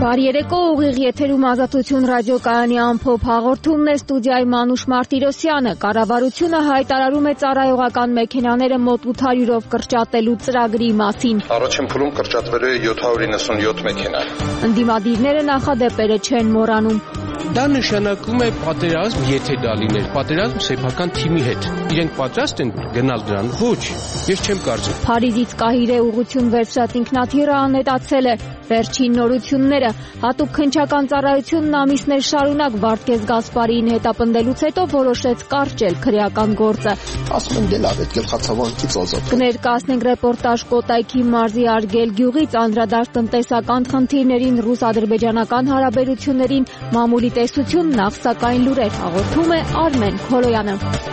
Բարի երեկո, ուղիղ եթերում Ազատություն ռադիոկայանի ամփոփ հաղորդումն է, ստուդիայի Մանուշ Մարտիրոսյանը։ Կառավարությունը հայտարարում է ծառայողական մեքենաները մոտ 800-ով կրճատելու ծրագրի մասին։ Առաջին փուլում կրճատվելու է 797 մեքենա։ Ընդդիմադիրները նախադեպերը չեն մոռանում։ Դա նշանակում է պատերազմ, եթե դա լիներ, պատերազմ սեփական թիմի հետ։ Իրենք պատրաստ են գնալ դրան։ Ոչ, ես չեմ կարծում։ Փարիզից Կահիրե ուղղություն վերցրած ինքնաթիռը անհետացել է։ Վերջին նորությունները, հատուկ քննչական ծառայությունն ամիսներ շարունակ Վարդգես Գասպարիին հետապնդելուց հետո որոշեց կարճել քրեական գործը։ Ասում եմ դե լավ է, գլխացավանքից ազատ։ Կներկայացնենք ռեպորտաժ Կոտայքի մարզի Արգել գյուղից, անդրադարձ տնտեսական խնդիրներին, ռուս-ադրբեջանական հարաբերություններին, մամուլի տեսություն, նախ սակայն լուրեր հաղորդում է Արմեն Քոլոյանը։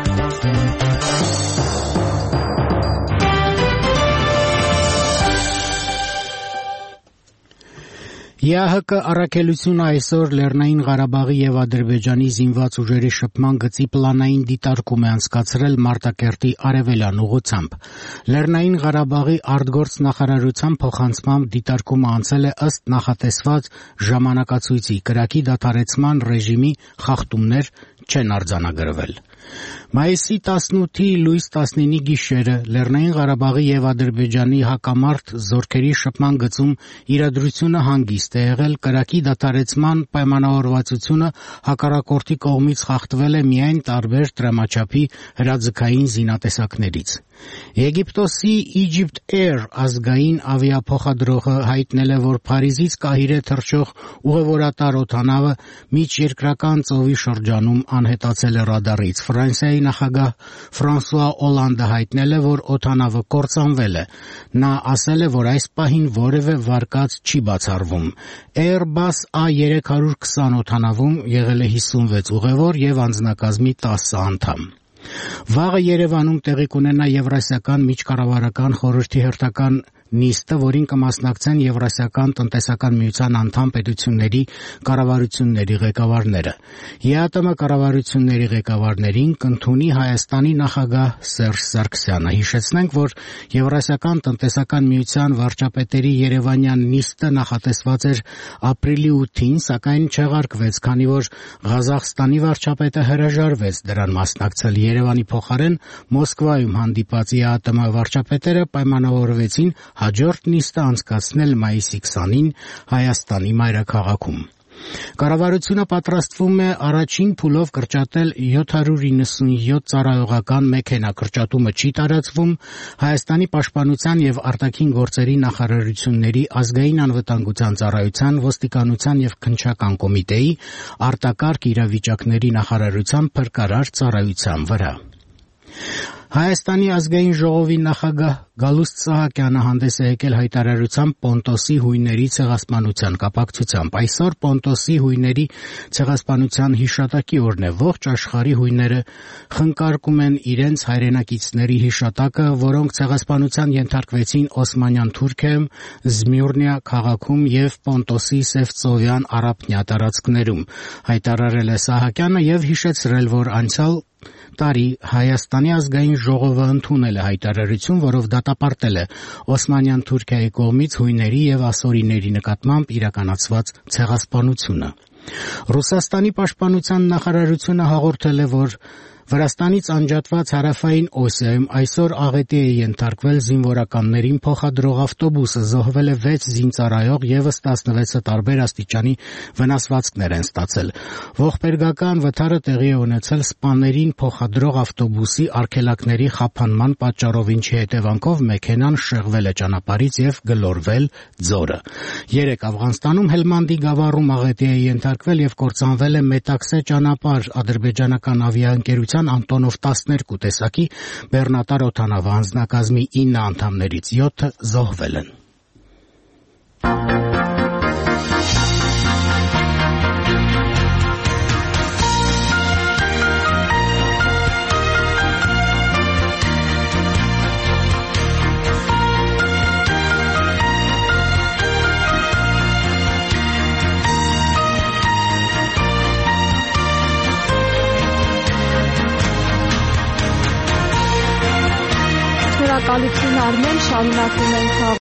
ԵԱՀԿ առաքելությունը այսօր Լեռնային Ղարաբաղի եւ Ադրբեջանի զինված ուժերի շփման գծի պլանային դիտարկում է անցկացրել Մարտակերտի արևելյան ուղղությամբ։ Լեռնային Ղարաբաղի արտգործ նախարարության փոխանցմամբ դիտարկումը անցել է ըստ նախատեսված ժամանակացույցի, կրակի դադարեցման ռեժիմի խախտումներ չեն արձանագրվել։ Մայիսի 18-ի լույս 19-ի գիշերը Լեռնային Ղարաբաղի եւ Ադրբեջանի հակամարտ զորքերի շփման գծում իրադրությունը հանգիստ է եղել, կրակի դադարեցման պայմանավորվածությունը հակառակորդի կողմից խախտվել է միայն տարբեր տրամաչափի հրաձգային զինատեսակներից։ Եգիպտոսի Egypt Air ազգային ավիափոխադրողը հայտնել է, որ Փարիզից Կահիրե թռչող ուղևորատար օդանավը միջերկրական ծովի շրջանում անհետացել է ռադարից։ Ֆրանսիայի նախագահ Ֆրանսուଆ Օլանդը հայտնել է, որ օդանավը կործանվել է։ Նա ասել է, որ այս պահին որևէ վարկած չի բացառվում։ Airbus A320 օդանավում եղել է 56 ուղևոր եւ անձնակազմի 10 անդամ։ Վաղը Երևանում տեղի կունենա Եվրասիական միջկառավարական խորհրդի հերթական նիստը, որին կմասնակցեն Եվրասիական տնտեսական միության անդամ պետությունների կառավարությունների ղեկավարները։ ԵԱՏՄ կառավարությունների ղեկավարներին կընդունի Հայաստանի նախագահ Սերժ Սարգսյանը։ Հիշեցնենք, որ Եվրասիական տնտեսական միության վարչապետերի երևանյան նիստը նախատեսված էր ապրիլի 8-ին, սակայն չեղարկվեց, քանի որ Ղազախստանի վարչապետը հրաժարվեց դրան մասնակցել։ Երևանի փոխարեն Մոսկվայում հանդիպած ԵԱՏՄ վարչապետերը պայմանավորվեցին հաջորդ նիստը անցկացնել մայիսի 20-ին Հայաստանի մայրաքաղաքում։ Կառավարությունը պատրաստվում է առաջին փուլով կրճատել 797 ծառայողական մեքենա։ Կրճատումը չի տարածվում Հայաստանի պաշտպանության եւ արտաքին գործերի նախարարությունների, ազգային անվտանգության ծառայության, ոստիկանության եւ քննչական կոմիտեի, արտակարգ իրավիճակների նախարարության փրկարար ծառայության վրա։ Հայաստանի ազգային ժողովի նախագահ Գալուստ Սահակյանը հանդես է եկել հայտարարությամբ Պոնտոսի հույների ցեղասպանության կապակցությամբ։ Այսօր Պոնտոսի հույների ցեղասպանության հիշատակի օրն է։ Ողջ աշխարհի հույները խնկարկում են իրենց հայրենակիցների հիշատակը, որոնք ցեղասպանության ենթարկվեցին Օսմանյան Թուրքիայում, Զմյուրնիա քաղաքում եւ Պոնտոսի Սևծովյան առափնյա տարածքներում։ Հայտարարել է Սահակյանը եւ հիշեցրել, որ անցյալ տարի Հայաստանի ազգային ժողովը ընդունել է հայտարարություն, որով դատապարտել է Օսմանյան Թուրքիայի կողմից հույների եւ ասորիների նկատմամբ իրականացված ցեղասպանությունը։ Ռուսաստանի պաշտպանության նախարարությունը հաղորդել է, որ Վրաստանից անջատված հարավային Օսիայում այսօր աղետի է ենթարկվել զինվորականներին փոխադրող ավտոբուսը, զոհվել է 6 զինծառայող, եւս 16-ը տարբեր աստիճանի վնասվածքներ են ստացել։ Ողբերգական վթարը տեղի է ունեցել սպաներին փոխադրող ավտոբուսի արգելակների խափանման պատճառով, ինչի հետևանքով մեքենան շեղվել է ճանապարհից եւ գլորվել ձորը։ 3 Աֆղանստանում Հելմանդի գավառում աղետի է ենթարկվել եւ կործանվել է Մետաքսե ճանապարհ ադրբեջանական ավիաընկերության Անտոնով 12 տեսակի բեռնատար օդանավը, անձնակազմի 9 անդամներից 7-ը զոհվել են։ Շնորհակալություն Արմեն, շարունակում ենք